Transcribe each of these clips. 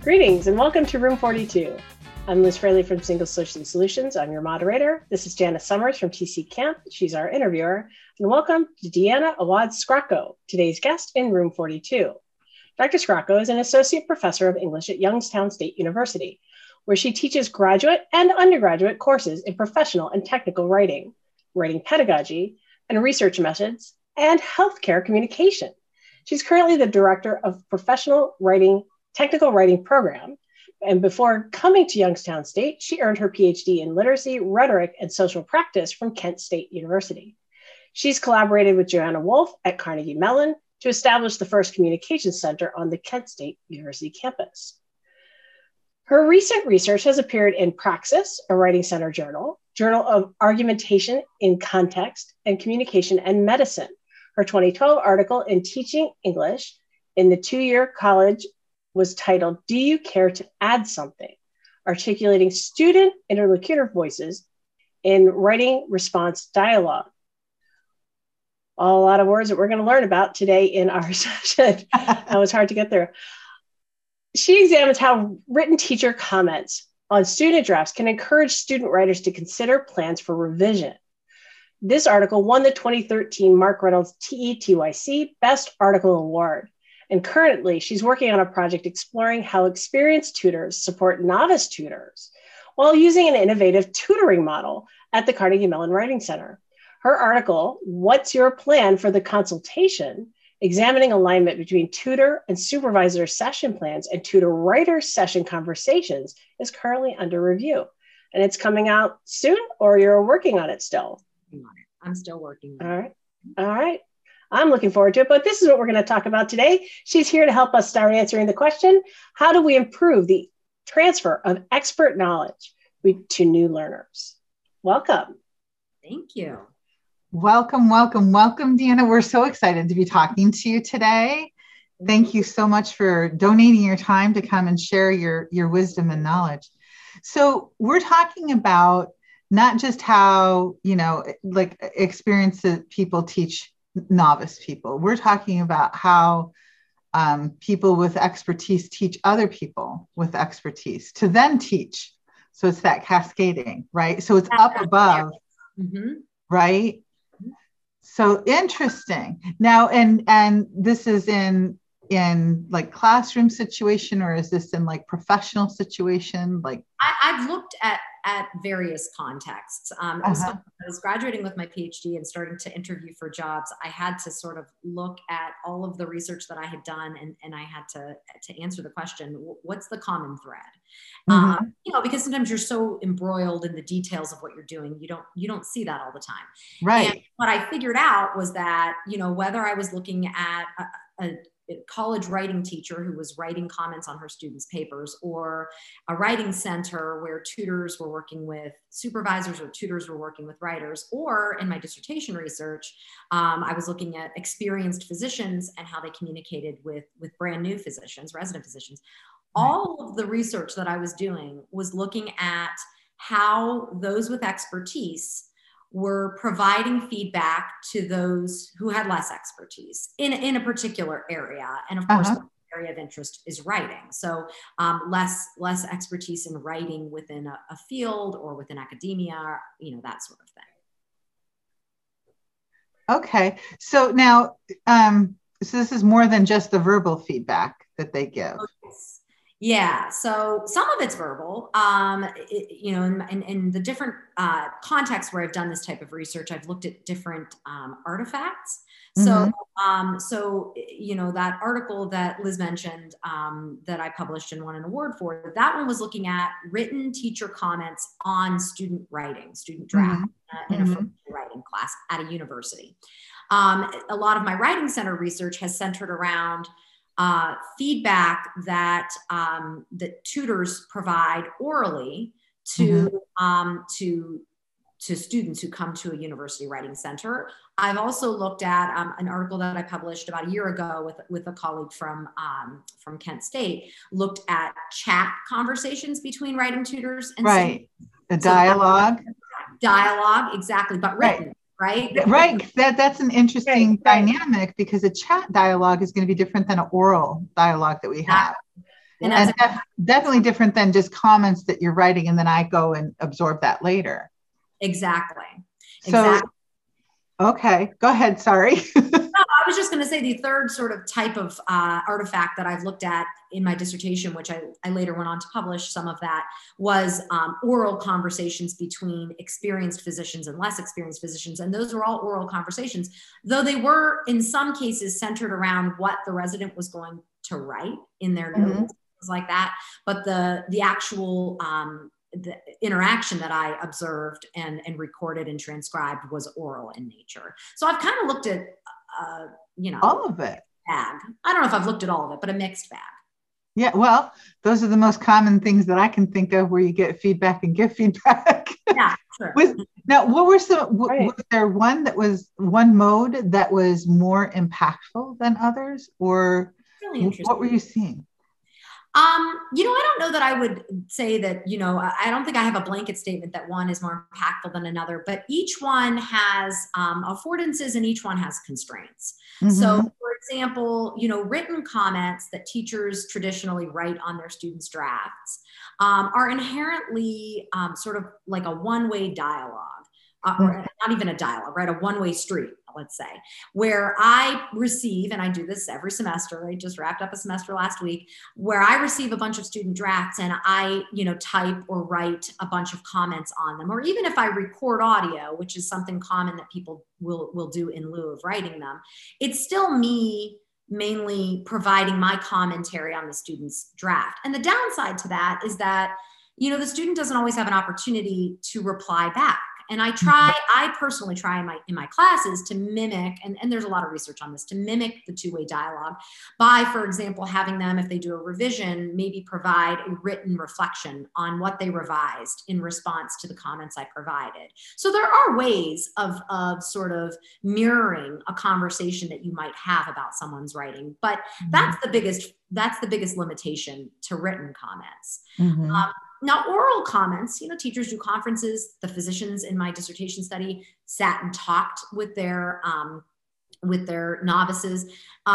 Greetings and welcome to Room 42. I'm Liz Fraley from Single Solutions. I'm your moderator. This is Janice Summers from TC Camp. She's our interviewer. And welcome to Deanna Awad-Scrocco, today's guest in Room 42. Dr. Scrocco is an associate professor of English at Youngstown State University, where she teaches graduate and undergraduate courses in professional and technical writing, writing pedagogy, and research methods, and healthcare communication. She's currently the director of professional writing technical writing program. And before coming to Youngstown State, she earned her PhD in literacy, rhetoric, and social practice from Kent State University. She's collaborated with Joanna Wolf at Carnegie Mellon to establish the first communications center on the Kent State University campus. Her recent research has appeared in Praxis, a Writing Center journal, Journal of Argumentation in Context and Communication and Medicine. Her 2012 article in Teaching English in the two-year college was titled, Do You Care to Add Something? Articulating Student Interlocutor Voices in Writing Response Dialogue. A lot of words that we're going to learn about today in our session. That was hard to get through. She examines how written teacher comments on student drafts can encourage student writers to consider plans for revision. This article won the 2013 Mark Reynolds TETYC Best Article Award. And currently, she's working on a project exploring how experienced tutors support novice tutors while using an innovative tutoring model at the Carnegie Mellon Writing Center. Her article, What's Your Plan for the Consultation? Examining alignment between tutor and supervisor session plans and tutor-writer session conversations, is currently under review. And it's coming out soon, or you're working on it still? I'm still working on it. All right. I'm looking forward to it, but this is what we're going to talk about today. She's here to help us start answering the question, how do we improve the transfer of expert knowledge to new learners? Welcome. Thank you. Welcome, Deanna. We're so excited to be talking to you today. Thank you so much for donating your time to come and share your wisdom and knowledge. So we're talking about not just how, experienced people teach novice people. We're talking about how people with expertise teach other people with expertise to then teach. So it's that cascading, right? So it's up above, right? So interesting. Now, and this is in like classroom situation, or is this in like professional situation? Like I've looked at various contexts. So I was graduating with my PhD and starting to interview for jobs. I had to sort of look at all of the research that I had done, and I had to answer the question, what's the common thread? Because sometimes you're so embroiled in the details of what you're doing, you don't see that all the time. Right. And what I figured out was that, whether I was looking at a college writing teacher who was writing comments on her students' papers, or a writing center where tutors were working with supervisors or tutors were working with writers, or in my dissertation research, I was looking at experienced physicians and how they communicated with brand new physicians, resident physicians. All of the research that I was doing was looking at how those with expertise were providing feedback to those who had less expertise in a particular area. And of course, the area of interest is writing. So less expertise in writing within a field or within academia, that sort of thing. Okay. So now, so this is more than just the verbal feedback that they give. Yeah, so some of it's verbal, in the different contexts where I've done this type of research, I've looked at different artifacts. So, that article that Liz mentioned that I published and won an award for, that one was looking at written teacher comments on student writing, student draft in a writing class at a university. A lot of my Writing Center research has centered around feedback that tutors provide orally to students who come to a university writing center. I've also looked at an article that I published about a year ago with a colleague from Kent State, looked at chat conversations between writing tutors and students. The dialogue. Dialogue, exactly, but written. Right. That's an interesting dynamic, because a chat dialogue is going to be different than an oral dialogue that we have. And And definitely different than just comments that you're writing and then I go and absorb that later. Exactly. So, okay, go ahead. Sorry. No, I was just going to say the third sort of type of artifact that I've looked at in my dissertation, which I later went on to publish some of that, was oral conversations between experienced physicians and less experienced physicians. And those were all oral conversations, though they were in some cases centered around what the resident was going to write in their notes, things like that. But the actual the interaction that I observed and recorded and transcribed was oral in nature. So I've kind of looked at, all of it. Bag. I don't know if I've looked at all of it, but a mixed bag. Yeah, well, those are the most common things that I can think of where you get feedback and give feedback. Yeah, sure. Now, what were some, was there one mode that was more impactful than others, or really what were you seeing? I don't know that I would say that, I don't think I have a blanket statement that one is more impactful than another, but each one has affordances and each one has constraints. So for example, written comments that teachers traditionally write on their students' drafts are inherently sort of like a one-way dialogue. Or not even a dialogue, right? A one-way street, let's say, where I receive, and I do this every semester, I just wrapped up a semester last week, where I receive a bunch of student drafts and I, type or write a bunch of comments on them. Or even if I record audio, which is something common that people will do in lieu of writing them, it's still me mainly providing my commentary on the student's draft. And the downside to that is that, the student doesn't always have an opportunity to reply back. And I personally try in my classes to mimic, and there's a lot of research on this, to mimic the two-way dialogue by, for example, having them, if they do a revision, maybe provide a written reflection on what they revised in response to the comments I provided. So there are ways of sort of mirroring a conversation that you might have about someone's writing, but that's the biggest limitation to written comments. Now, oral comments, teachers do conferences. The physicians in my dissertation study sat and talked with their novices.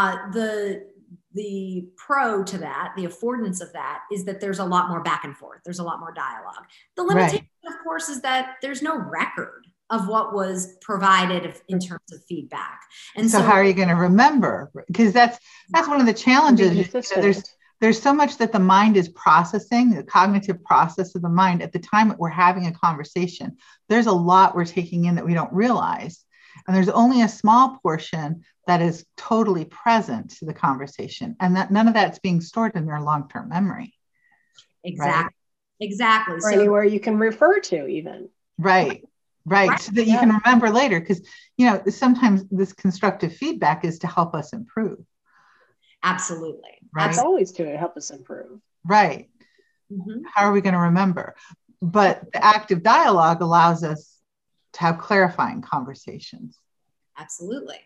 The pro to that, the affordance of that, is that there's a lot more back and forth. There's a lot more dialogue. The limitation, of course, is that there's no record of what was provided in terms of feedback. And so how are you going to remember? Because that's one of the challenges. There's so much that the mind is processing, the cognitive process of the mind at the time that we're having a conversation. There's a lot we're taking in that we don't realize. And there's only a small portion that is totally present to the conversation. And that none of that's being stored in their long-term memory. Exactly. Right? Exactly. Or anywhere you can refer to even. Right. So that you can remember later. Because, sometimes this constructive feedback is to help us improve. Absolutely. Right. It's always to help us improve. Right. How are we going to remember? But the active dialogue allows us to have clarifying conversations. Absolutely.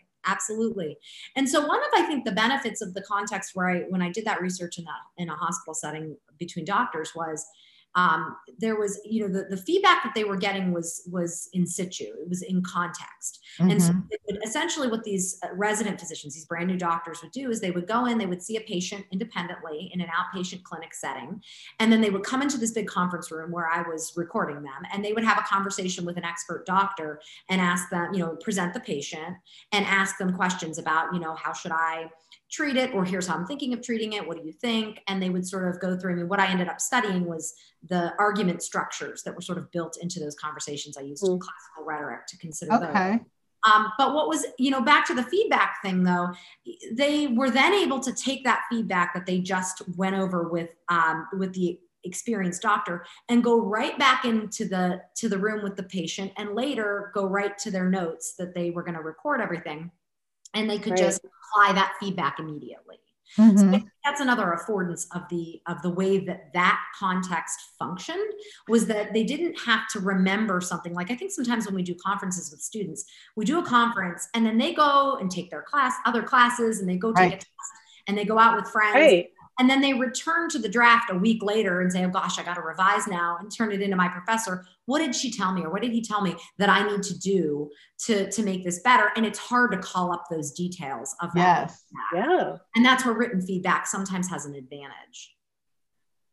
And so one of, I think, the benefits of the context when I did that research in a hospital setting between doctors was there was, the feedback that they were getting was in situ. It was in context. And so essentially what these resident physicians, these brand new doctors would do is they would go in, they would see a patient independently in an outpatient clinic setting. And then they would come into this big conference room where I was recording them, and they would have a conversation with an expert doctor and ask them, present the patient and ask them questions about, how should I treat it, or here's how I'm thinking of treating it. What do you think? And they would sort of go through. What I ended up studying was the argument structures that were sort of built into those conversations. I used classical rhetoric to consider those. But what was, back to the feedback thing though, they were then able to take that feedback that they just went over with the experienced doctor and go right back into the room with the patient, and later go right to their notes that they were going to record everything. And they could just apply that feedback immediately. So that's another affordance of the way that context functioned, was that they didn't have to remember something. Like, I think sometimes when we do conferences with students, we do a conference and then they go and take their other classes, and they go take a test, and they go out with friends. And then they return to the draft a week later and say, oh gosh, I got to revise now, and turn it into my professor. What did she tell me, or what did he tell me that I need to do to make this better? And it's hard to call up those details of that. Yeah. And that's where written feedback sometimes has an advantage.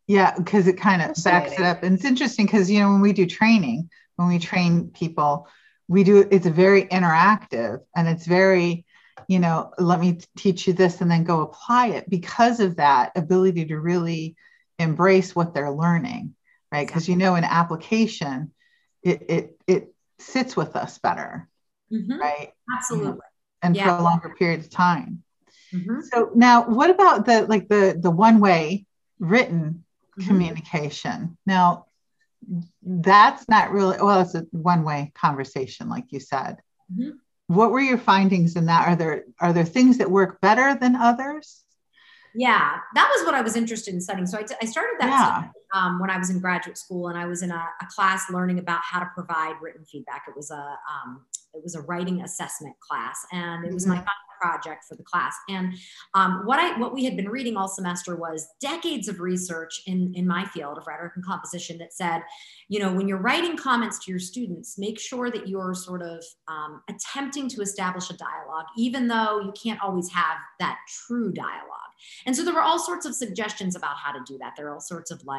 Yeah, because it kind of backs it Fascinating. up. And it's interesting because, when we do training, when we train people, it's very interactive and it's very, let me teach you this and then go apply it because of that ability to really embrace what they're learning, right? Because, in application, it sits with us better, right? Absolutely. And for a longer period of time. Mm-hmm. So now what about the one-way written communication? Now, that's not really, well, it's a one-way conversation, like you said. What were your findings in that? Are there things that work better than others? Yeah, that was what I was interested in studying. So I started that study, when I was in graduate school, and I was in a class learning about how to provide written feedback. It was a writing assessment class, and it was my final project for the class. And what we had been reading all semester was decades of research in my field of rhetoric and composition that said, when you're writing comments to your students, make sure that you're sort of attempting to establish a dialogue, even though you can't always have that true dialogue. And so there were all sorts of suggestions about how to do that. There are all sorts of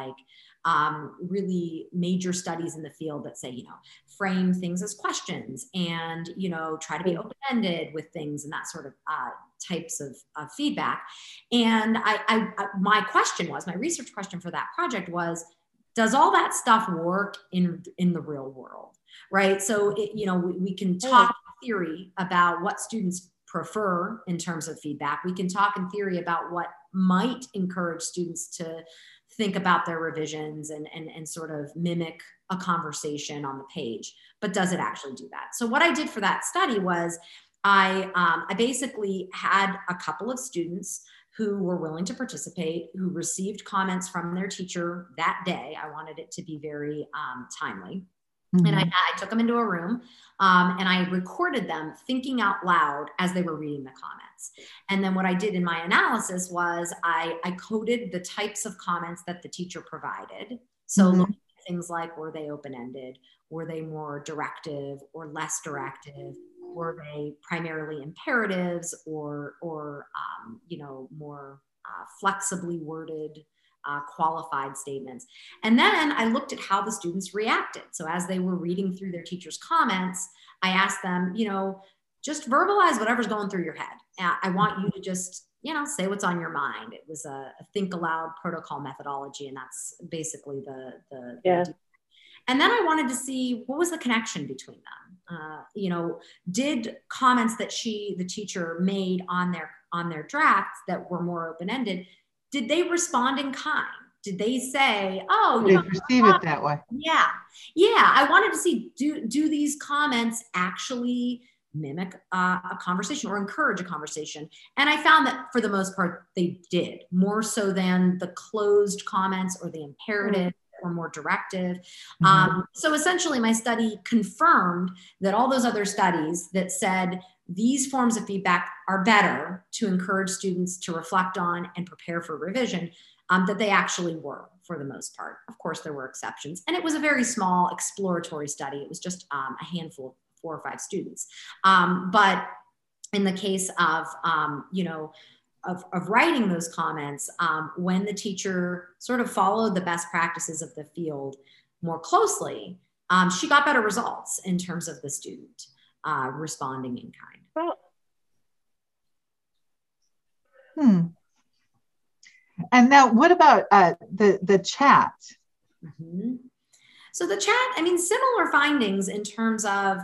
really major studies in the field that say, frame things as questions and, try to be open-ended with things and that sort of types of feedback. And my research question for that project was, does all that stuff work in the real world? Right. So, we can talk theory about what students prefer in terms of feedback. We can talk in theory about what might encourage students to think about their revisions and sort of mimic a conversation on the page, but does it actually do that? So what I did for that study was I basically had a couple of students who were willing to participate, who received comments from their teacher that day. I wanted it to be very timely. And I took them into a room and I recorded them thinking out loud as they were reading the comments. And then what I did in my analysis was I coded the types of comments that the teacher provided. So looking at things like, were they open-ended? Were they more directive or less directive? Were they primarily imperatives or more flexibly worded qualified statements? And then I looked at how the students reacted. So as they were reading through their teacher's comments, I asked them, just verbalize whatever's going through your head. I want you to just, say what's on your mind. It was a think aloud protocol methodology. And that's basically the and then I wanted to see what was the connection between them. Did comments that the teacher made on their drafts that were more open-ended, did they respond in kind? Did they say, "Oh, they perceive it that way"? Yeah. I wanted to see do these comments actually mimic a conversation or encourage a conversation? And I found that for the most part, they did, more so than the closed comments or the imperative. Or more directive. So essentially my study confirmed that all those other studies that said these forms of feedback are better to encourage students to reflect on and prepare for revision, that they actually were for the most part. Of course, there were exceptions. And it was a very small exploratory study. It was just a handful of 4 or 5 students. But in the case of, of writing those comments, when the teacher sort of followed the best practices of the field more closely, she got better results in terms of the student responding in kind. Well, and now what about the chat? So the chat, similar findings in terms of,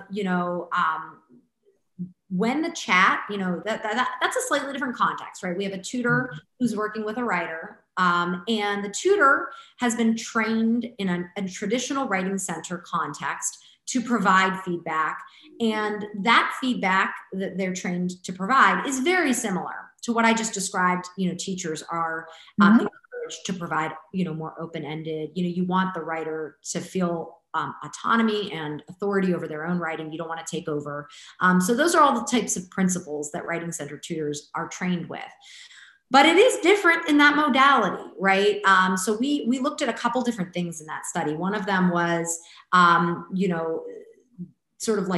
when the chat, that's a slightly different context, right? We have a tutor who's working with a writer, and the tutor has been trained in a traditional writing center context to provide feedback. And that feedback that they're trained to provide is very similar to what I just described. Teachers are encouraged to provide, more open-ended. You want the writer to feel autonomy and authority over their own writing. You don't want to take over. So those are all the types of principles that writing center tutors are trained with. But it is different in that modality, right? So we looked at a couple different things in that study. One of them was, sort of like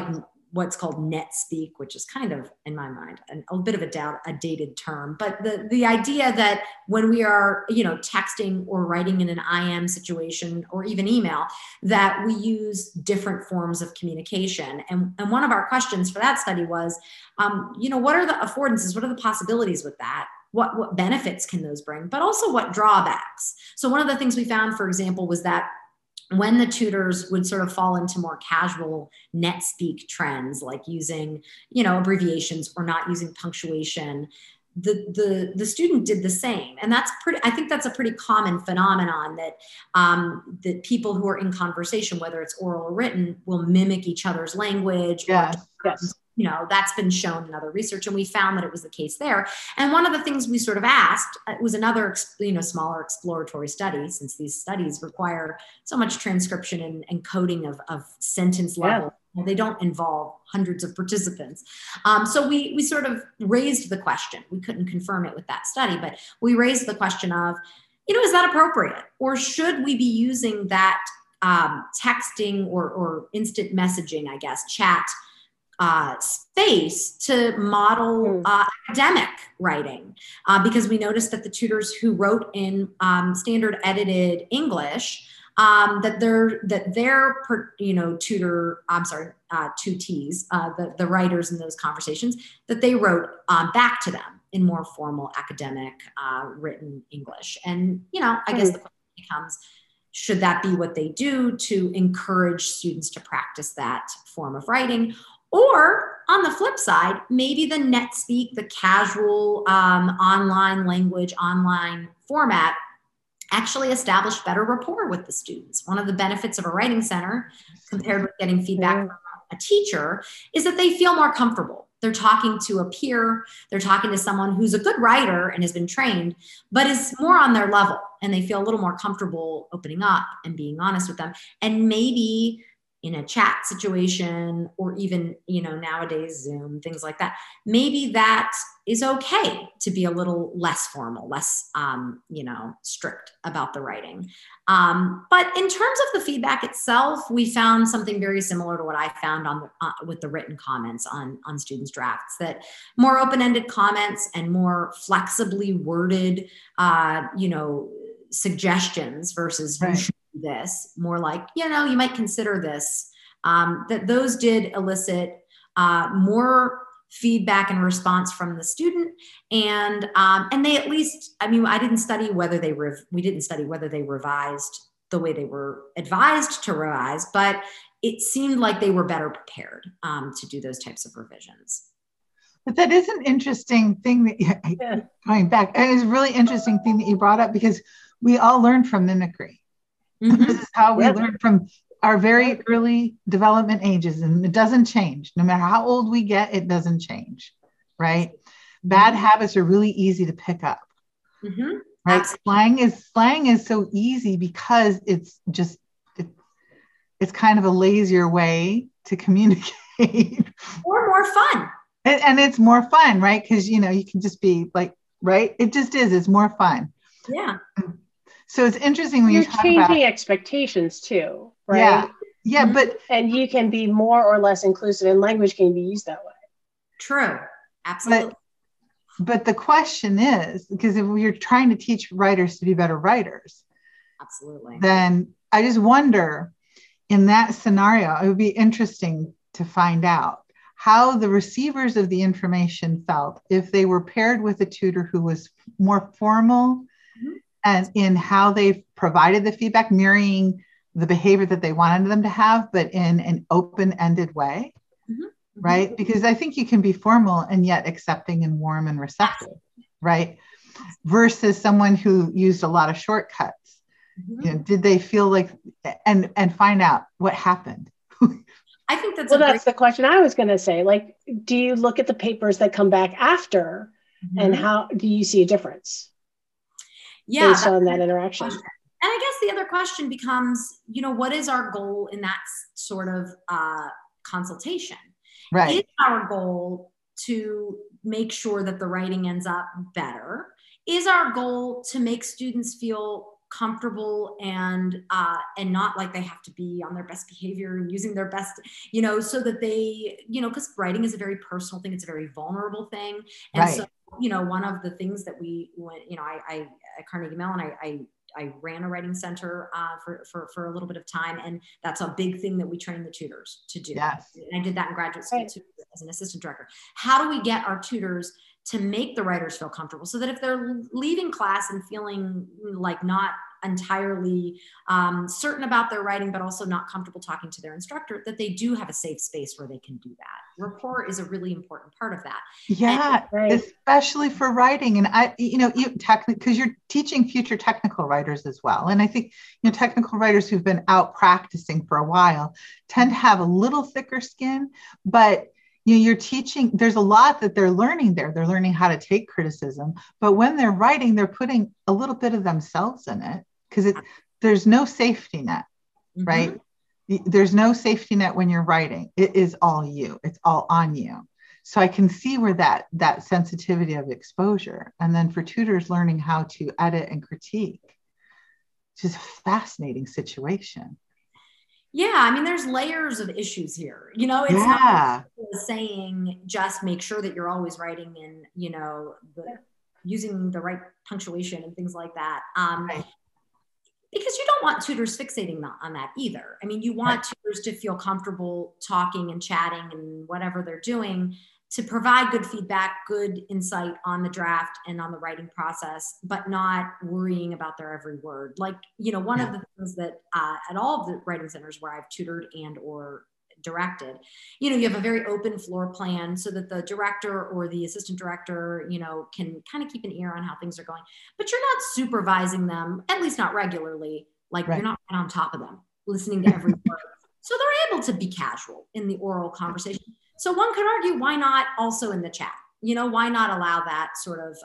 what's called net speak, which is kind of, in my mind, a bit of a dated term. But the idea that when we are, texting or writing in an IM situation or even email, that we use different forms of communication. And one of our questions for that study was, what are the affordances? What are the possibilities with that? What benefits can those bring? But also what drawbacks? So one of the things we found, for example, was that when the tutors would sort of fall into more casual net speak trends, like using, abbreviations or not using punctuation, the student did the same. And I think that's a pretty common phenomenon, that people who are in conversation, whether it's oral or written, will mimic each other's language. Yes. That's been shown in other research, and we found that it was the case there. And one of the things we sort of asked, it was another, smaller exploratory study, since these studies require so much transcription and coding of sentence level. Yeah. They don't involve hundreds of participants. So we sort of raised the question. We couldn't confirm it with that study, but we raised the question of, is that appropriate? Or should we be using that texting or instant messaging, I guess, chat space to model academic writing, because we noticed that the tutors who wrote in standard edited English, tutees, the writers in those conversations, that they wrote back to them in more formal academic written English. And I guess the question becomes, should that be what they do to encourage students to practice that form of writing? Or on the flip side, maybe the net speak, the casual online language, online format, actually establish better rapport with the students. One of the benefits of a writing center, compared with getting feedback from a teacher, is that they feel more comfortable. They're talking to a peer, they're talking to someone who's a good writer and has been trained, but is more on their level, and they feel a little more comfortable opening up and being honest with them. And maybe in a chat situation, or even, nowadays Zoom, things like that, maybe that is okay to be a little less formal, less, strict about the writing. But in terms of the feedback itself, we found something very similar to what I found with the written comments on students' drafts, that more open-ended comments and more flexibly worded, suggestions versus you should do this, more like, you might consider this, that those did elicit more feedback and response from the student. And they, at least, I didn't study whether we didn't study whether they revised the way they were advised to revise, but it seemed like they were better prepared to do those types of revisions. But that is an interesting thing that going back, it is a really interesting thing that you brought up, because we all learn from mimicry. Mm-hmm. This is how we learn from our very early development ages, and it doesn't change. No matter how old we get, it doesn't change, right? Bad habits are really easy to pick up, right? Slang is so easy because it's kind of a lazier way to communicate, or more fun. And it's more fun, right? Because you can just be like, right? It just is. It's more fun. Yeah. So it's interesting when you're talk changing about expectations too, right? Yeah, but you can be more or less inclusive, and language can be used that way. True, absolutely. But the question is, because if we're trying to teach writers to be better writers, absolutely, then I just wonder, in that scenario, it would be interesting to find out how the receivers of the information felt if they were paired with a tutor who was more formal and in how they provided the feedback, mirroring the behavior that they wanted them to have, but in an open-ended way, right? Because I think you can be formal and yet accepting and warm and receptive, right? Versus someone who used a lot of shortcuts. Did they feel like, and find out what happened? I think that's that's the question I was going to say. Like, do you look at the papers that come back after, and how do you see a difference? Based on that interaction. And I guess the other question becomes, what is our goal in that sort of consultation? Right. Is our goal to make sure that the writing ends up better? Is our goal to make students feel comfortable and not like they have to be on their best behavior and using their best, so that they, because writing is a very personal thing. It's a very vulnerable thing. And Right. so, one of the things that I at Carnegie Mellon, I ran a writing center for a little bit of time. And that's a big thing that we train the tutors to do. Yes. And I did that in graduate school too, as an assistant director. How do we get our tutors to make the writers feel comfortable so that if they're leaving class and feeling like not entirely certain about their writing, but also not comfortable talking to their instructor, that they do have a safe space where they can do that. Rapport is a really important part of that. Yeah, especially for writing. And because you're teaching future technical writers as well. And I think, technical writers who've been out practicing for a while tend to have a little thicker skin, but you're teaching, there's a lot that they're learning there. They're learning how to take criticism, but when they're writing, they're putting a little bit of themselves in it, because there's no safety net, right? There's no safety net when you're writing. It is all you. It's all on you. So I can see where that sensitivity of exposure. And then for tutors learning how to edit and critique, it's just a fascinating situation. Yeah, I mean, there's layers of issues here. It's not saying just make sure that you're always writing in, using the right punctuation and things like that. Right. Because you don't want tutors fixating on that either. I mean, you want tutors to feel comfortable talking and chatting and whatever they're doing, to provide good feedback, good insight on the draft and on the writing process, but not worrying about their every word. Like, one of the things that at all of the writing centers where I've tutored and or directed, you have a very open floor plan so that the director or the assistant director, can kind of keep an ear on how things are going, but you're not supervising them, at least not regularly. Like you're not on top of them, listening to every word. So they're able to be casual in the oral conversation. So one could argue, why not also in the chat? Why not allow that sort of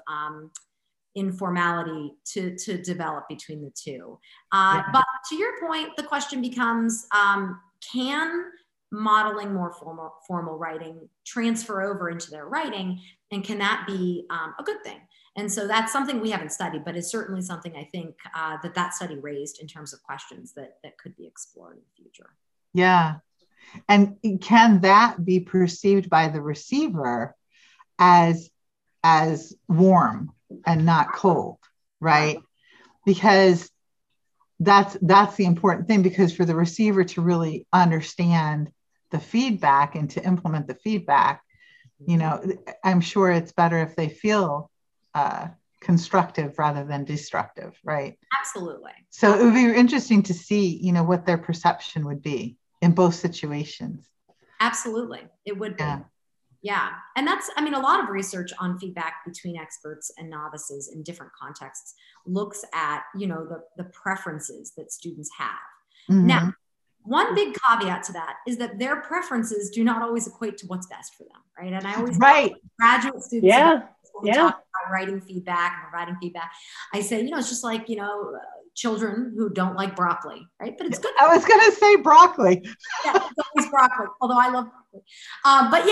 informality to develop between the two? But to your point, the question becomes, can modeling more formal writing transfer over into their writing? And can that be a good thing? And so that's something we haven't studied, but it's certainly something I think that study raised in terms of questions that could be explored in the future. Yeah. And can that be perceived by the receiver as warm and not cold, right? Because that's the important thing, because for the receiver to really understand the feedback and to implement the feedback, I'm sure it's better if they feel constructive rather than destructive, right? Absolutely. So it would be interesting to see, what their perception would be in both situations. Absolutely. It would be. Yeah. And that's, a lot of research on feedback between experts and novices in different contexts looks at, the preferences that students have. Mm-hmm. Now, one big caveat to that is that their preferences do not always equate to what's best for them, right? And I always talk to graduate students when we talk about writing feedback and providing feedback. I say, it's just like, children who don't like broccoli, right? But it's good. I was going to say broccoli. Yeah, it's always broccoli, although I love broccoli. But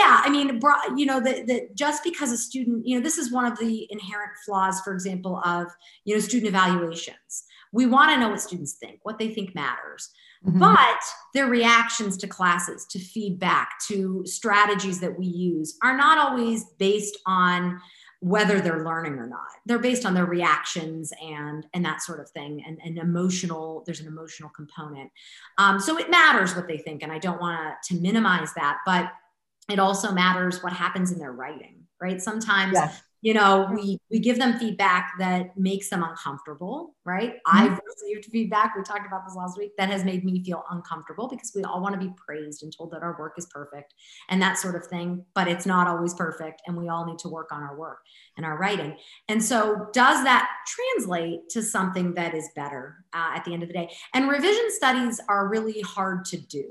yeah, just because a student, this is one of the inherent flaws, for example, of, student evaluations. We want to know what students think, what they think matters. Mm-hmm. But their reactions to classes, to feedback, to strategies that we use are not always based on whether they're learning or not. They're based on their reactions and that sort of thing, and there's an emotional component. So it matters what they think, and I don't want to minimize that, but it also matters what happens in their writing, right? Sometimes, we give them feedback that makes them uncomfortable, right? Mm-hmm. I've received feedback, we talked about this last week, that has made me feel uncomfortable because we all want to be praised and told that our work is perfect and that sort of thing, but it's not always perfect, and we all need to work on our work and our writing. And so does that translate to something that is better at the end of the day? And revision studies are really hard to do.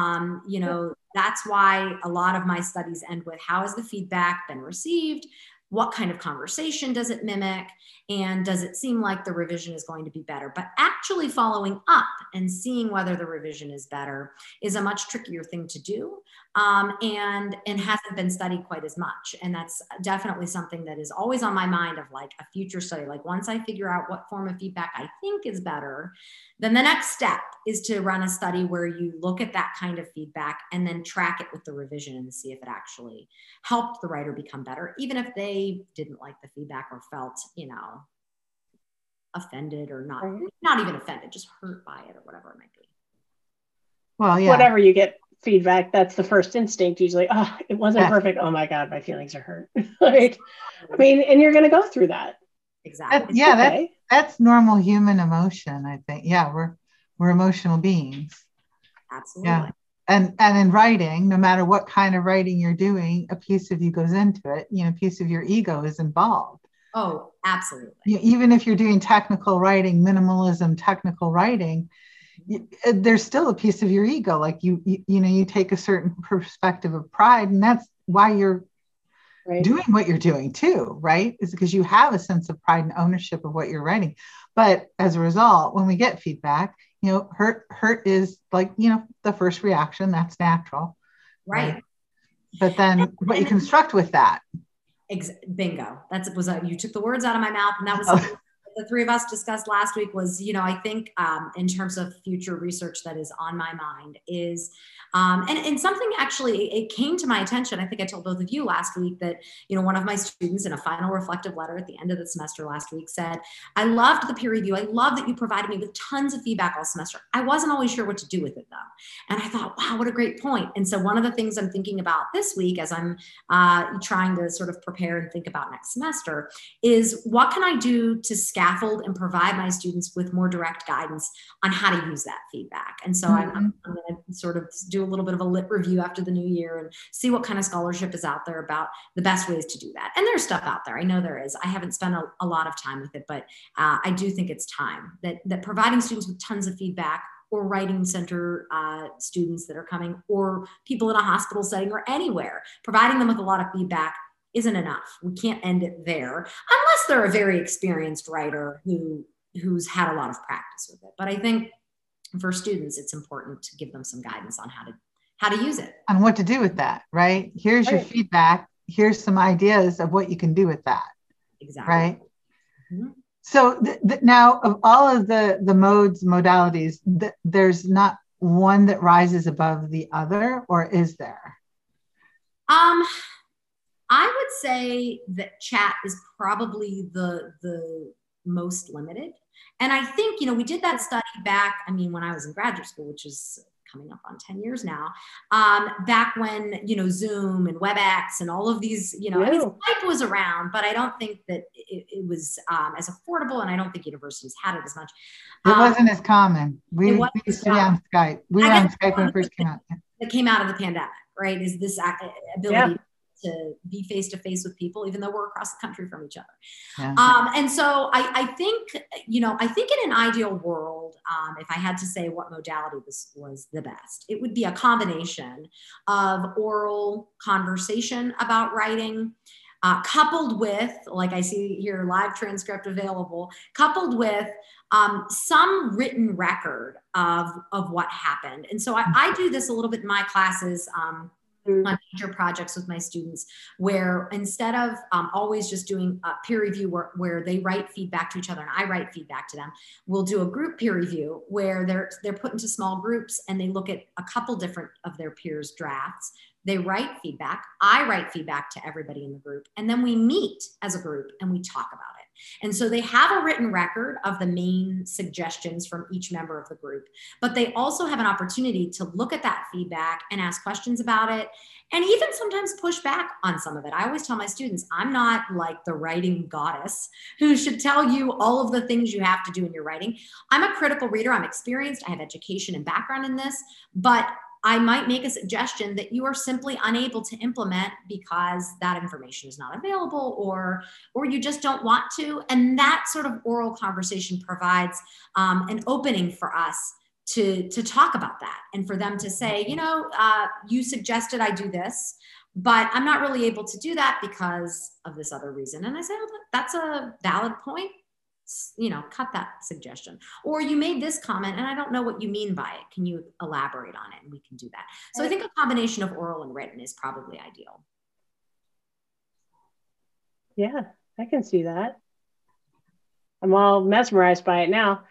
That's why a lot of my studies end with, how has the feedback been received? What kind of conversation does it mimic? And does it seem like the revision is going to be better? But actually following up and seeing whether the revision is better is a much trickier thing to do. and hasn't been studied quite as much. And that's definitely something that is always on my mind of like a future study. Like once I figure out what form of feedback I think is better, then the next step is to run a study where you look at that kind of feedback and then track it with the revision and see if it actually helped the writer become better, even if they didn't like the feedback or felt, offended or not even offended, just hurt by it or whatever it might be. Well, yeah. Whatever you get feedback, that's the first instinct usually. Oh, it wasn't perfect. Oh my God, my feelings are hurt. Like, I mean, and you're going to go through that. Exactly. That's normal human emotion, I think. Yeah, we're emotional beings. Absolutely. Yeah. And in writing, no matter what kind of writing you're doing, a piece of you goes into it. A piece of your ego is involved. Oh, absolutely. Even if you're doing technical writing, minimalism, technical writing, there's still a piece of your ego. Like you take a certain perspective of pride, and that's why you're doing what you're doing too, right? Is because you have a sense of pride and ownership of what you're writing. But as a result, when we get feedback, hurt is like, the first reaction. That's natural. Right. But then what you construct with that. Bingo. You took the words out of my mouth, and that was something the three of us discussed last week was, I think in terms of future research that is on my mind is, and something actually, it came to my attention. I think I told both of you last week that, one of my students in a final reflective letter at the end of the semester last week said, I loved the peer review. I love that you provided me with tons of feedback all semester. I wasn't always sure what to do with it though. And I thought, wow, what a great point. And so one of the things I'm thinking about this week as I'm trying to sort of prepare and think about next semester is what can I do to scaffold and provide my students with more direct guidance on how to use that feedback. And so I'm going to sort of do a little bit of a lit review after the new year and see what kind of scholarship is out there about the best ways to do that. And there's stuff out there. I know there is. I haven't spent a lot of time with it, but I do think it's time that providing students with tons of feedback, or writing center students that are coming, or people in a hospital setting or anywhere, providing them with a lot of feedback isn't enough. We can't end it there unless they're a very experienced writer who's had a lot of practice with it. But I think for students, it's important to give them some guidance on how to use it. And what to do with that, right? Here's your feedback. Here's some ideas of what you can do with that. Exactly. Right? Mm-hmm. So now of all of the modalities, there's not one that rises above the other, or is there? I would say that chat is probably the most limited. And I think, we did that study back, when I was in graduate school, which is coming up on 10 years now, back when, Zoom and WebEx and all of these, Skype was around, but I don't think that it was as affordable, and I don't think universities had it as much. It wasn't as common. We used to be on Skype. We were on Skype when it first came out. That came out of the pandemic, right? Is this ability to be face-to-face with people, even though we're across the country from each other. Yeah. And so I think in an ideal world, if I had to say what modality was the best, it would be a combination of oral conversation about writing, coupled with, like I see here, live transcript available, coupled with some written record of what happened. And so I do this a little bit in my classes, on major projects with my students, where instead of always just doing a peer review where they write feedback to each other and I write feedback to them, we'll do a group peer review where they're put into small groups and they look at a couple different of their peers' drafts. They write feedback. I write feedback to everybody in the group. And then we meet as a group and we talk about it. And so they have a written record of the main suggestions from each member of the group, but they also have an opportunity to look at that feedback and ask questions about it, and even sometimes push back on some of it. I always tell my students, I'm not like the writing goddess who should tell you all of the things you have to do in your writing. I'm a critical reader. I'm experienced. I have education and background in this, but I might make a suggestion that you are simply unable to implement because that information is not available, or you just don't want to. And that sort of oral conversation provides an opening for us to talk about that, and for them to say, you suggested I do this, but I'm not really able to do that because of this other reason. And I say, oh, that's a valid point. cut that suggestion. Or you made this comment and I don't know what you mean by it. Can you elaborate on it? And we can do that. So I think a combination of oral and written is probably ideal. Yeah, I can see that. I'm all mesmerized by it now.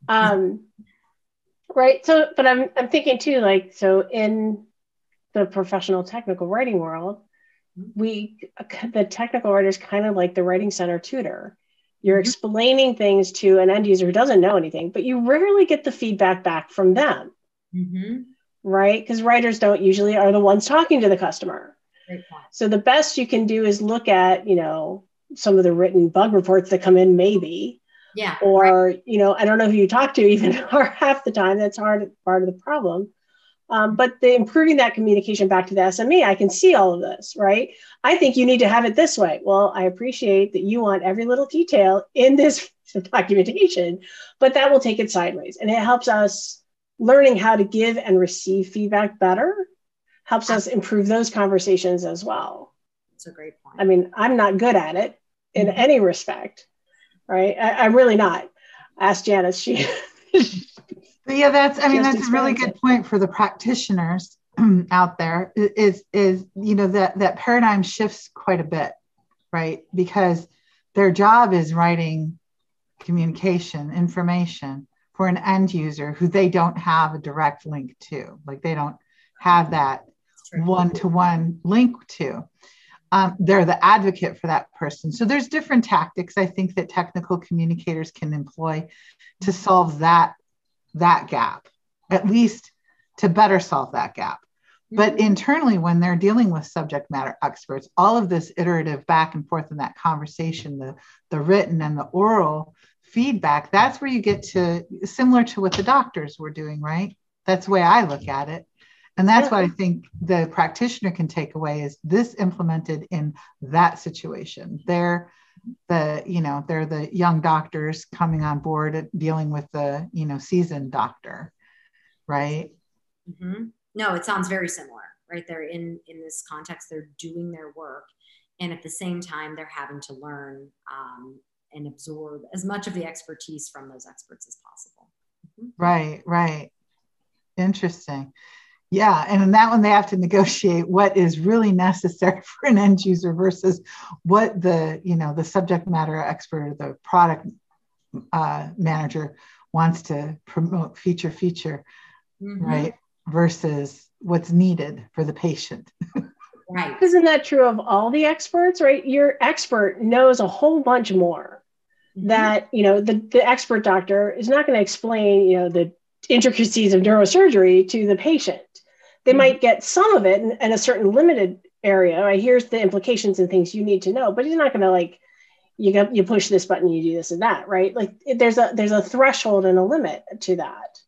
Right. So, but I'm thinking too, like, so in the professional technical writing world, the technical writer is kind of like the writing center tutor. You're explaining things to an end user who doesn't know anything, but you rarely get the feedback back from them. Right? Because writers don't usually are the ones talking to the customer. Great point. So the best you can do is look at, some of the written bug reports that come in, maybe. Yeah. Or, I don't know who you talk to even, or half the time. That's part of the problem. But improving that communication back to the SME, I can see all of this, right? I think you need to have it this way. Well, I appreciate that you want every little detail in this documentation, but that will take it sideways. And it helps us learning how to give and receive feedback better, helps us improve those conversations as well. That's a great point. I mean, I'm not good at it in any respect, right? I'm really not. Ask Janice. She... Yeah, that's a really good point for the practitioners out there is that paradigm shifts quite a bit, right? Because their job is writing communication, information for an end user who they don't have a direct link to, like they don't have that one-to-one link to. They're the advocate for that person. So there's different tactics I think that technical communicators can employ to solve that gap, at least to better solve that gap. But internally, when they're dealing with subject matter experts, all of this iterative back and forth in that conversation, the written and the oral feedback, that's where you get to, similar to what the doctors were doing, right? That's the way I look at it. And that's what I think the practitioner can take away is this implemented in that situation. They're the young doctors coming on board dealing with the, seasoned doctor, right? No, it sounds very similar, right? They're in this context, they're doing their work. And at the same time, they're having to learn and absorb as much of the expertise from those experts as possible. Right. Interesting. Yeah. And in that one, they have to negotiate what is really necessary for an end user versus what the subject matter expert or the product manager wants to promote feature, right? Versus what's needed for the patient. Right. Isn't that true of all the experts, right? Your expert knows a whole bunch more that, the expert doctor is not going to explain, the intricacies of neurosurgery to the patient. They might get some of it in a certain limited area. Right? Here's the implications and things you need to know, but he's not going to you push this button, you do this and that, right? Like there's a threshold and a limit to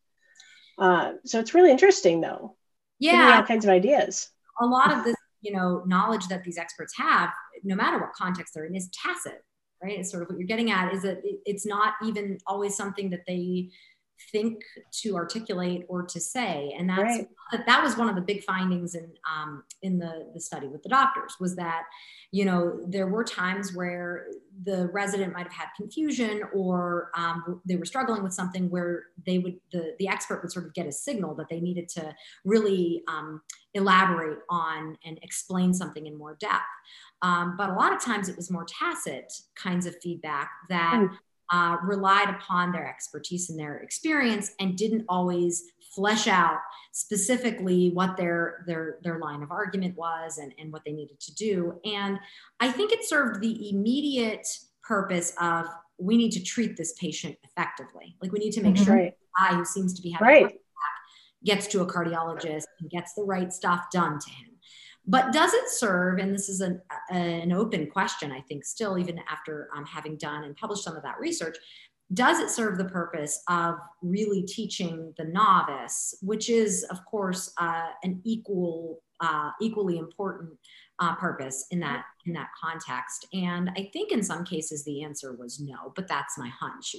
that. So it's really interesting though. Yeah. All kinds of ideas. A lot of this, knowledge that these experts have, no matter what context they're in, is tacit, right? It's sort of what you're getting at is that it's not even always something that they think to articulate or to say. And that was one of the big findings in the study with the doctors was that, there were times where the resident might have had confusion or they were struggling with something where the expert would sort of get a signal that they needed to really elaborate on and explain something in more depth. But a lot of times it was more tacit kinds of feedback that relied upon their expertise and their experience and didn't always flesh out specifically what their line of argument was and what they needed to do. And I think it served the immediate purpose of we need to treat this patient effectively. Like we need to make sure the guy who seems to be having a heart attack gets to a cardiologist and gets the right stuff done to him. But does it serve, and this is an open question, I think, still, even after having done and published some of that research, does it serve the purpose of really teaching the novice, which is, of course, an equally important purpose in that context? And I think in some cases the answer was no, but that's my hunch.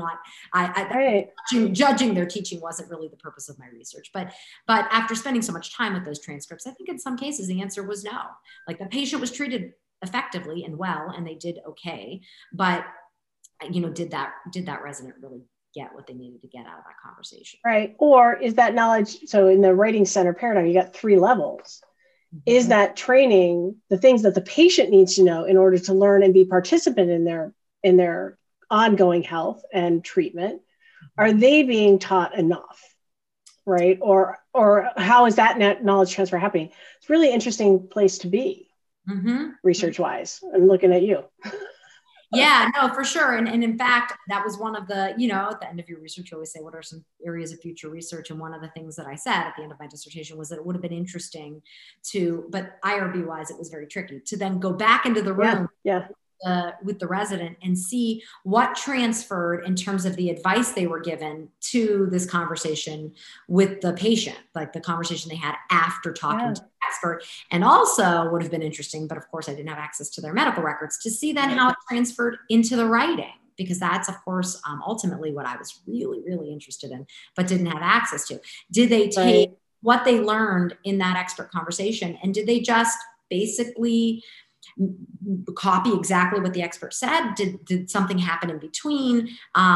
Judging their teaching wasn't really the purpose of my research. But after spending so much time with those transcripts, I think in some cases the answer was no. Like the patient was treated effectively and well, and they did okay, but did that resident really get what they needed to get out of that conversation? Right. Or is that knowledge, so in the writing center paradigm, you got 3 levels. Mm-hmm. Is that training the things that the patient needs to know in order to learn and be participant in their ongoing health and treatment? Are they being taught enough? Right. Or how is that knowledge transfer happening? It's a really interesting place to be, research wise. I'm looking at you. Yeah, no, for sure. And in fact, that was one of the, at the end of your research, you always say, what are some areas of future research? And one of the things that I said at the end of my dissertation was that it would have been interesting but IRB wise, it was very tricky to then go back into the room. With the resident and see what transferred in terms of the advice they were given to this conversation with the patient, like the conversation they had after talking to the expert. And also would have been interesting, but of course I didn't have access to their medical records, to see then how it transferred into the writing, because that's of course ultimately what I was really, really interested in, but didn't have access to. Did they take what they learned in that expert conversation, and did they just basically copy exactly what the expert said? Did something happen in between?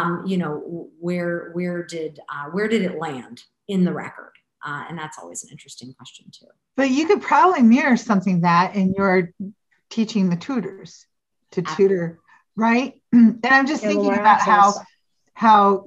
Where did it land in the record? And that's always an interesting question too. But you could probably mirror something that in your teaching the tutors to tutor, right? And I'm just thinking about how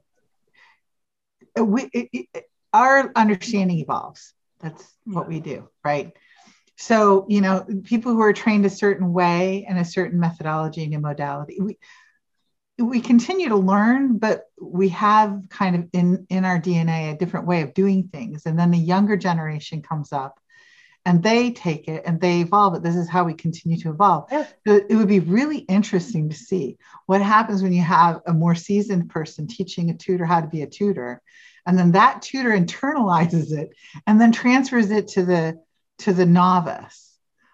our understanding evolves. That's what we do, right? So, people who are trained a certain way and a certain methodology and a modality, we continue to learn, but we have kind of in our DNA a different way of doing things. And then the younger generation comes up and they take it and they evolve it. This is how we continue to evolve. Yeah. So it would be really interesting to see what happens when you have a more seasoned person teaching a tutor how to be a tutor. And then that tutor internalizes it and then transfers it to the novice,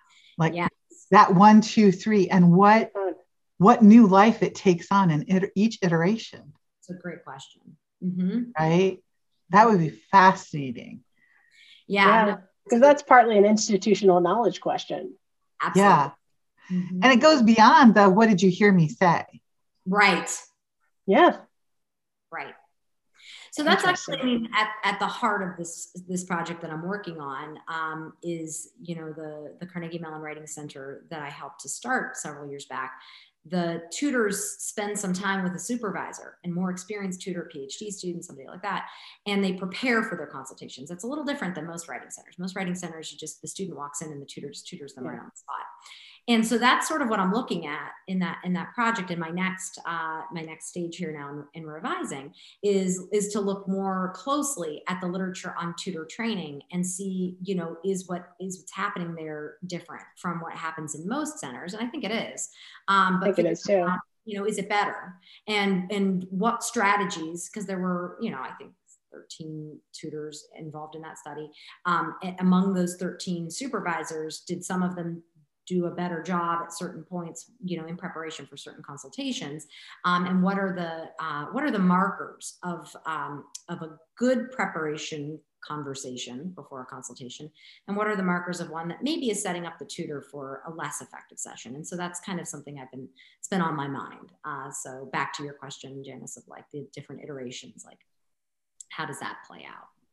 that 1, 2, 3, and what new life it takes on in each iteration. It's a great question. Mm-hmm. Right? That would be fascinating. Yeah, because that's partly an institutional knowledge question. Absolutely. Yeah. Mm-hmm. And it goes beyond the, what did you hear me say? Right. Yeah. Right. So that's actually, at the heart of this project that I'm working on, is, the Carnegie Mellon Writing Center that I helped to start several years back. The tutors spend some time with a supervisor, and more experienced tutor, PhD student, somebody like that, and they prepare for their consultations. That's a little different than most writing centers. Most writing centers, the student walks in and the tutor just tutors them right on the spot. And so that's sort of what I'm looking at in that project. And my next stage here now in revising is to look more closely at the literature on tutor training and see, is what's happening there different from what happens in most centers? And I think it is. I think it is too. Is it better? And what strategies? Because there were, I think 13 tutors involved in that study. Among those 13 supervisors, did some of them do a better job at certain points, in preparation for certain consultations, and what are the markers of a good preparation conversation before a consultation, and what are the markers of one that maybe is setting up the tutor for a less effective session? And so that's kind of something it's been on my mind. So back to your question, Janice, of the different iterations, how does that play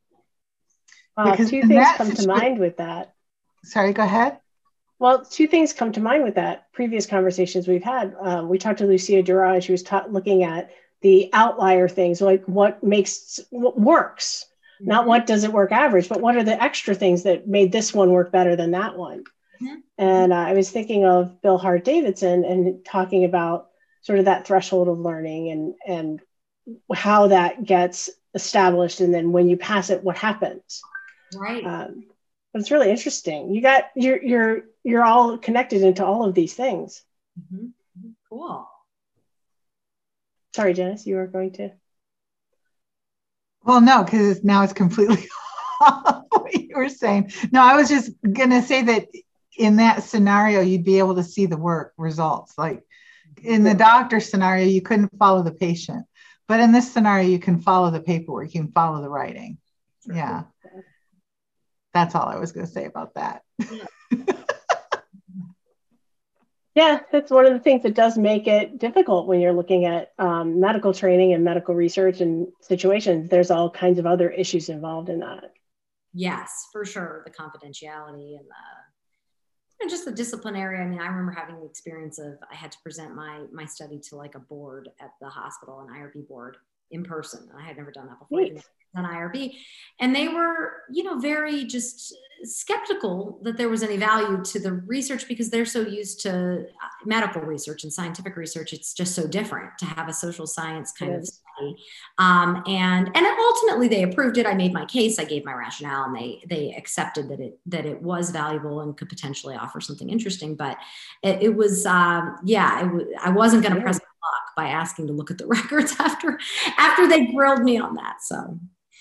out? Two things come to mind with that. Sorry, go ahead. Well, 2 things come to mind with that. Previous conversations we've had, we talked to Lucia Dura, and she was looking at the outlier things, like what works, not what doesn't work average, but what are the extra things that made this one work better than that one. Mm-hmm. And I was thinking of Bill Hart Davidson and talking about sort of that threshold of learning and how that gets established, and then when you pass it, what happens. Right. But it's really interesting. You're all connected into all of these things. Mm-hmm. Cool. Sorry, Janice, you were going to. Well, no, because now it's completely off what you were saying. No, I was just going to say that in that scenario, you'd be able to see the work results. Like in the doctor scenario, you couldn't follow the patient. But in this scenario, you can follow the paperwork. You can follow the writing. Yeah. That's all I was going to say about that. Yeah, that's one of the things that does make it difficult when you're looking at medical training and medical research and situations. There's all kinds of other issues involved in that. Yes, for sure. The confidentiality and just the disciplinary. I mean, I remember having the experience of I had to present my study to like a board at the hospital, an IRB board in person. I had never done that before. Neat. On IRB, and they were, very just skeptical that there was any value to the research because they're so used to medical research and scientific research. It's just so different to have a social science kind of study. And ultimately they approved it. I made my case, I gave my rationale, and they accepted that it was valuable and could potentially offer something interesting. But it was, I wasn't going to press my luck by asking to look at the records after they grilled me on that. So.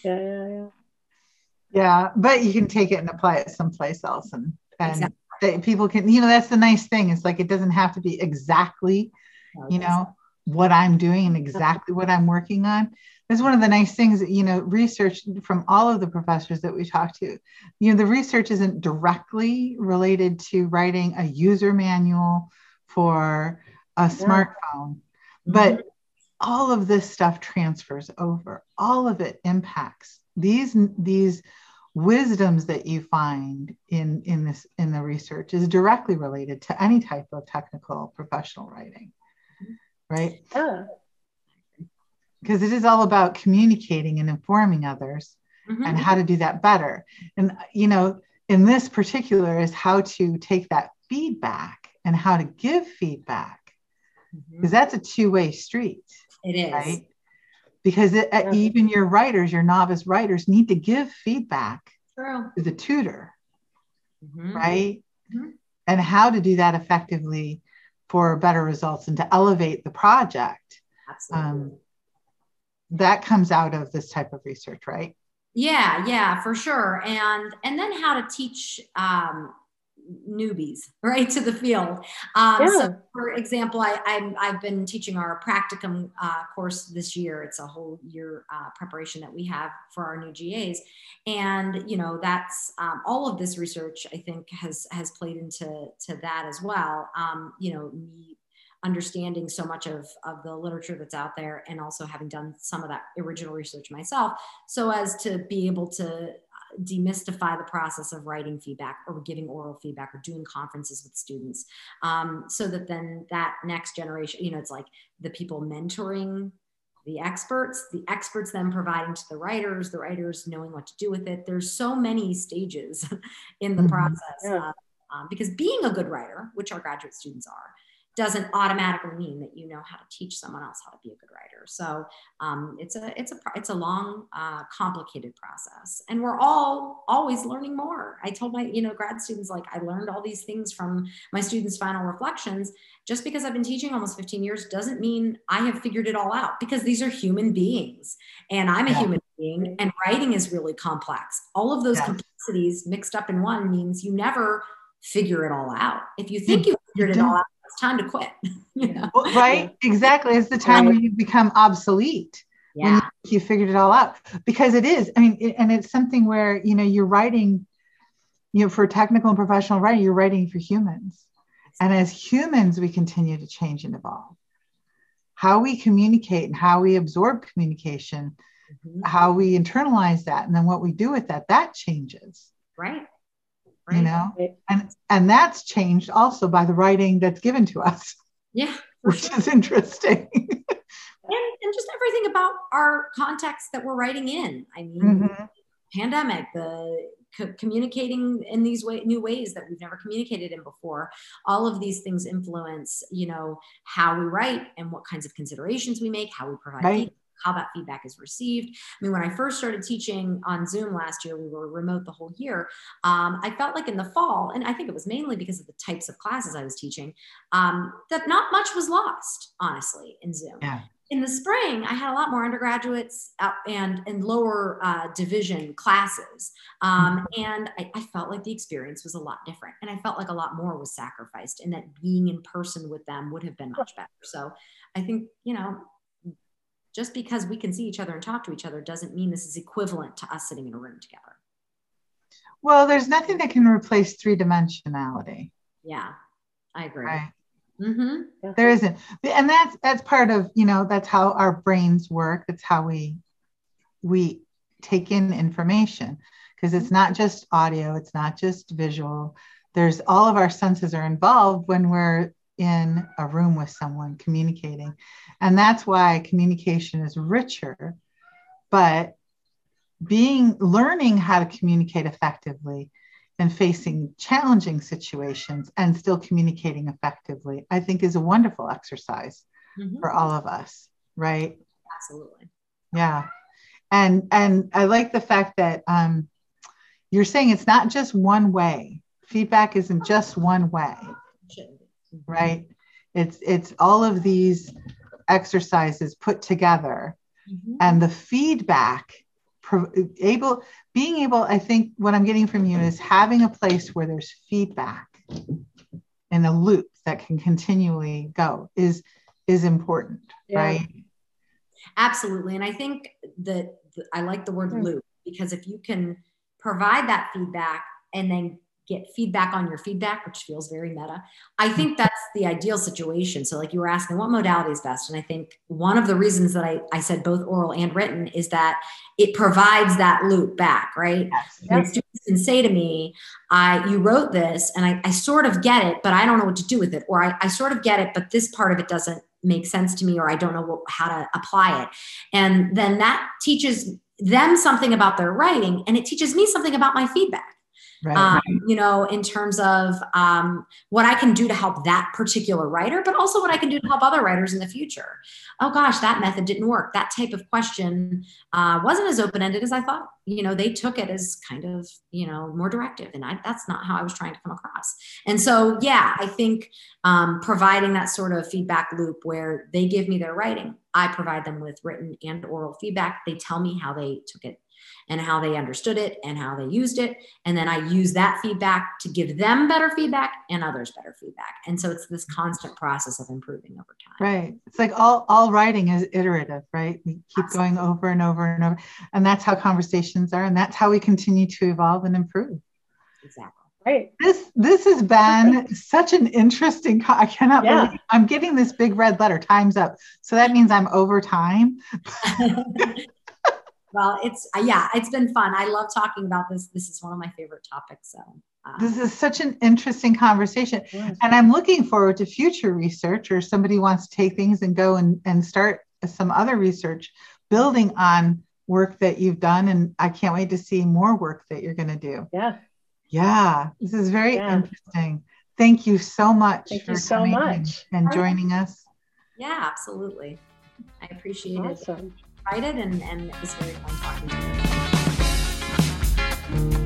Yeah, but you can take it and apply it someplace else, and exactly. People can, that's the nice thing. It's like it doesn't have to be exactly, what I'm doing and exactly what I'm working on. That's one of the nice things that, research from all of the professors that we talk to, the research isn't directly related to writing a user manual for a smartphone, but all of this stuff transfers over. All of it impacts these wisdoms that you find in the research is directly related to any type of technical professional writing, right? Yeah. Because it is all about communicating and informing others and how to do that better. And in this particular is how to take that feedback and how to give feedback, because that's a two-way street. It is. Right? Because even your writers, your novice writers need to give feedback to the tutor, right? And how to do that effectively for better results and to elevate the project. Absolutely. That comes out of this type of research, right? Yeah, for sure. And then how to teach newbies right to the field. So for example, I've been teaching our practicum course this year. It's a whole year preparation that we have for our new GAs. And, that's all of this research, I think has played into that as well. Me understanding so much of the literature that's out there and also having done some of that original research myself, so as to be able to demystify the process of writing feedback or giving oral feedback or doing conferences with students, so that then that next generation, it's like the people mentoring the experts then providing to the writers knowing what to do with it. There's so many stages in the process, because being a good writer, which our graduate students are, doesn't automatically mean that you know how to teach someone else how to be a good writer. So it's a long, complicated process, and we're all always learning more. I told my grad students, like, I learned all these things from my students' final reflections. Just because I've been teaching almost 15 years doesn't mean I have figured it all out, because these are human beings, and I'm a human being, and writing is really complex. All of those complexities mixed up in one means you never figure it all out. If you think you figured it all out, it's time to quit. Well, right? Exactly. It's the time where you become obsolete. When you figured it all out, because it is. I mean, and it's something where you're writing, for technical and professional writing, you're writing for humans, and as humans, we continue to change and evolve. How we communicate and how we absorb communication, how we internalize that, and then what we do with that changes. Right. And that's changed also by the writing that's given to us. Yeah, which is interesting. and just everything about our context that we're writing in. I mean, pandemic, the communicating in these new ways that we've never communicated in before. All of these things influence, how we write and what kinds of considerations we make, how we provide feedback, how that feedback is received. I mean, when I first started teaching on Zoom last year, we were remote the whole year. I felt like in the fall, and I think it was mainly because of the types of classes I was teaching, that not much was lost, honestly, in Zoom. Yeah. In the spring, I had a lot more undergraduates and lower division classes. And I felt like the experience was a lot different. And I felt like a lot more was sacrificed, and that being in person with them would have been much better. So I think, just because we can see each other and talk to each other doesn't mean this is equivalent to us sitting in a room together. Well, there's nothing that can replace three-dimensionality. Yeah, I agree. Right. Mm-hmm. There isn't. And that's part of, that's how our brains work. That's how we take in information, because it's not just audio, it's not just visual. There's all of our senses are involved when we're in a room with someone communicating. And that's why communication is richer. But learning how to communicate effectively and facing challenging situations and still communicating effectively, I think is a wonderful exercise for all of us, right? Absolutely. Yeah. And I like the fact that you're saying it's not just one way. Feedback isn't just one way, right? It's all of these exercises put together, and the feedback being able, I think what I'm getting from you is having a place where there's feedback in a loop that can continually go is important, right? Absolutely. And I think that I like the word loop, because if you can provide that feedback and then get feedback on your feedback, which feels very meta, I think that's the ideal situation. So like you were asking what modality is best. And I think one of the reasons that I said both oral and written is that it provides that loop back, right? And students can say to me, you wrote this and I sort of get it, but I don't know what to do with it. Or I sort of get it, but this part of it doesn't make sense to me, or I don't know how to apply it. And then that teaches them something about their writing, and it teaches me something about my feedback. Right. In terms of what I can do to help that particular writer, but also what I can do to help other writers in the future. Oh gosh, that method didn't work. That type of question wasn't as open-ended as I thought. They took it as kind of, more directive, and that's not how I was trying to come across. And so, I think providing that sort of feedback loop where they give me their writing, I provide them with written and oral feedback. They tell me how they took it and how they understood it and how they used it. And then I use that feedback to give them better feedback and others better feedback. And so it's this constant process of improving over time. Right. It's like all writing is iterative, right? We keep going over and over and over. And that's how conversations are. And that's how we continue to evolve and improve. Exactly. Right. This has been such an interesting, I cannot believe I'm getting this big red letter, time's up. So that means I'm over time. Well, it's been fun. I love talking about this. This is one of my favorite topics. So this is such an interesting conversation. Yes. And I'm looking forward to future research, or somebody wants to take things and go and start some other research building on work that you've done. And I can't wait to see more work that you're going to do. Yeah. This is very interesting. Thank you so much. Thank you so much. And joining us. Yeah, absolutely. I appreciate it. Awesome. And it was very fun talking to you.